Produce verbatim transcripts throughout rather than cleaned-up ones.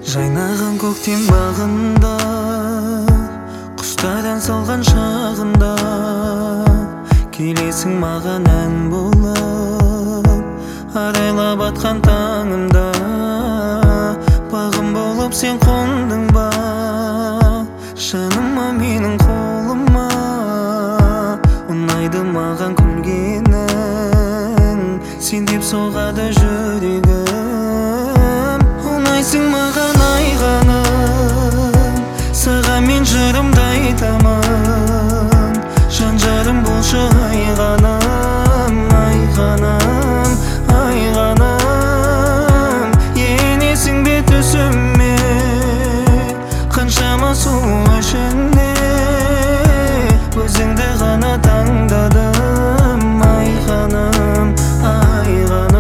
Жайнаған көктем бағында, құстар ән салған шағында, келесің маған ән болып, арайлап атқан таңымда. Бағым болып сен қондың ба, жаныма менің қолыма. Ұнайды маған күлгенің, сен деп соғады жүрегім. Ұнайсың маған айғаным, саған мен жырымды айтамын. Жан жарым болшы айғаным, айғаным, айғаным. Енесің бе түсіме, қаншама сұлу ішінде, өзіңді ғана таңдадым. Айғаным, айғаным.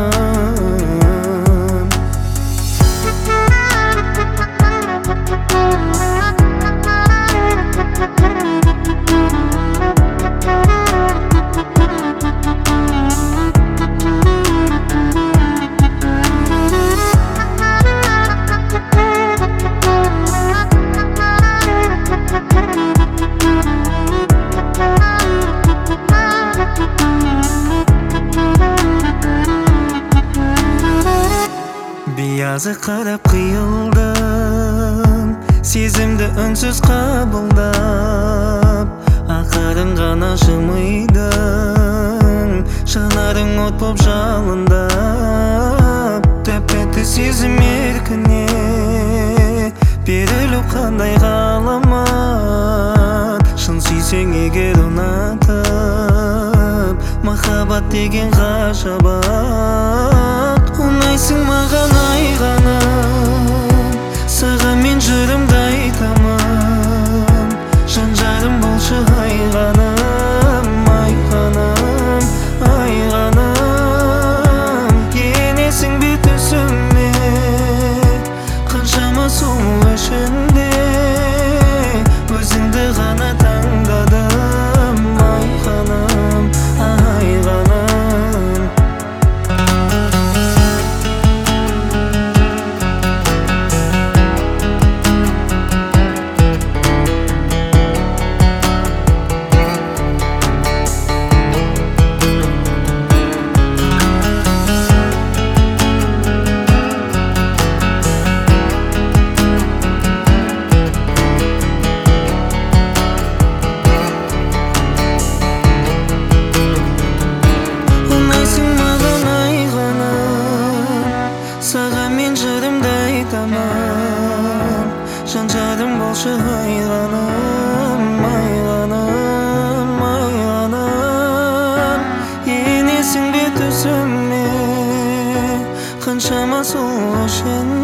Биязы қарап қиылдым, сезімді үнсіз қабылдап, ақырын ғана жымидың, жанарың от боп жалындап. Тәп-тәтті сезім еркіне берілу қандай ғаламат. Шын сүйсең егер ұнатып, махаббат деген ғажабат. Ұнайсың маған айғаным, саған мен жырымды айтамын. Жан жарым болшы айғаным, айғаным, айғаным. Енесің бе түсіме, қаншама сұлу ішінде, өзіңді ғана таңдадым. Айғаным, айғаным. Саған мен жырымды айтамын, жан жарым болшы айғаным, айғаным, айғаным. Енесің бе түсіме, қаншама сұлу ішінде.